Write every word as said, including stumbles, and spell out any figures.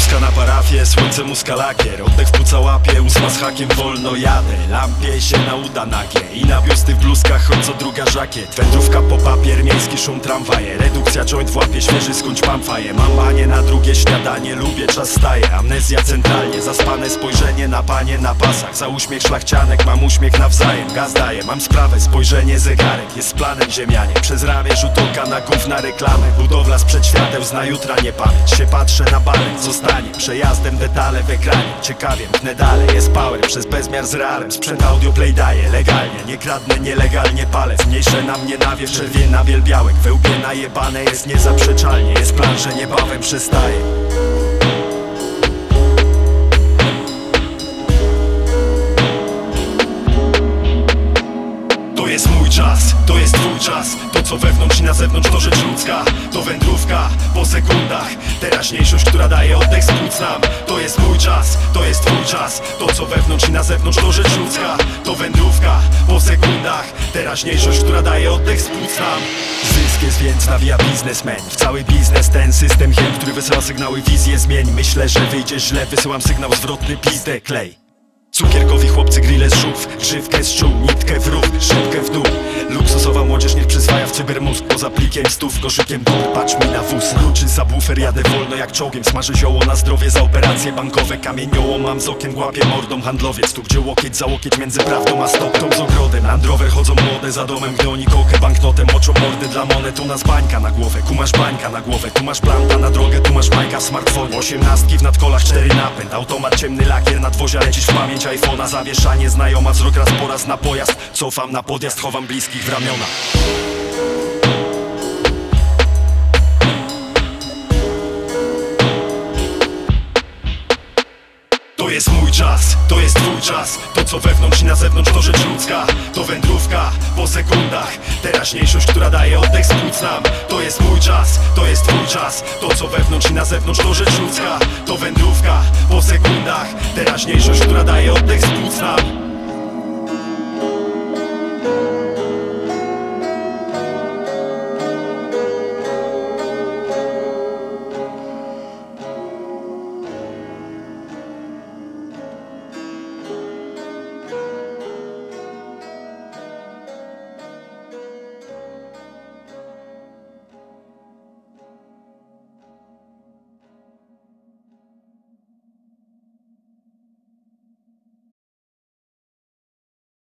Wózka na parafię, słońce muska lakier. Oddech w płuca łapie, ósma z hakiem, wolno jadę. Lampie się na uda nagie i na biusty w bluzkach, choć co druga żakiet. Wędrówka po papier, miejski szum tramwaje. Redukcja joint w łapie, świeży skądś pamfaje. Mam banie na drugie śniadanie, lubię, czas staje. Amnezja centralnie, zaspane spojrzenie na panie na pasach. Za uśmiech szlachcianek, mam uśmiech nawzajem. Gaz daję, mam sprawę, spojrzenie zegarek. Jest planem ziemianie, przez ramię rzut oka na gówna reklamę. Budowla sprzed świateł, zna jutra nie pamięć. Się patrzę na balet, zostanie przejazdem detale w ekranie. Ciekawie mknę dalej, jest power przez bezmiar z realem. Sprzęt audio play daje, legalnie, nie kradnę, nielegalnie palę. Zmniejszę na mnie nawiew, czerwień na bielbiałek. We łbie najebane jest niezaprzeczalnie. Jest plan, że niebawem przestaje. To jest mój czas, to jest twój czas. To co wewnątrz i na zewnątrz to rzecz ludzka. To wędrówka po sekundach. Teraźniejszość, która daje oddech z płuc nam. To jest mój czas, to jest twój czas. To co wewnątrz i na zewnątrz to rzecz ludzka. To wędrówka po sekundach. Teraźniejszość, która daje oddech z płuc nam. Zysk jest więc nawija biznesmen. W cały biznes ten system hiem, który wysyła sygnały, wizję zmień. Myślę, że wyjdzie źle, wysyłam sygnał zwrotny, pizdę klej. Cukierkowi chłopcy grille z żółw, grzywkę z czuł, nitkę w rów, szybkę w dół. Luksusowa młodzież niech przyswaja w cybermózg. Poza plikiem stów, koszykiem dur, patrz mi na wóz. Ruczy subwoofer, jadę wolno jak czołgiem. Smażę zioło na zdrowie za operacje bankowe. Kamienioło mam z okien, łapie mordą handlowiec. Tu gdzie łokieć za łokieć między prawdą a stopką z ogrodem. Land Rover chodzą młode za domem, gdy oni kokę banknotem. Moczą mordy dla monet, u nas bańka na głowę. Tu masz bańka na głowę, tu masz planta na drogę. Tu masz bajka w smartfonie, osiemnastki w nadkolach, cztery napęd. Automat, ciemny lakier, nadwozia lecisz w pamięć iPhone'a. Zawieszanie, znajoma, wzrok raz po raz na pojazd. Cofam na podjazd, chowam bliskich w ramiona. To jest mój czas, to jest twój czas. To co wewnątrz i na zewnątrz to rzecz ludzka. To wędrówka po sekundach. Teraźniejszość, która daje oddech z płuc nam. To jest mój czas, to jest twój czas. To co wewnątrz i na zewnątrz to rzecz ludzka. To wędrówka po sekundach. Teraźniejszość, która daje oddech z płuc nam.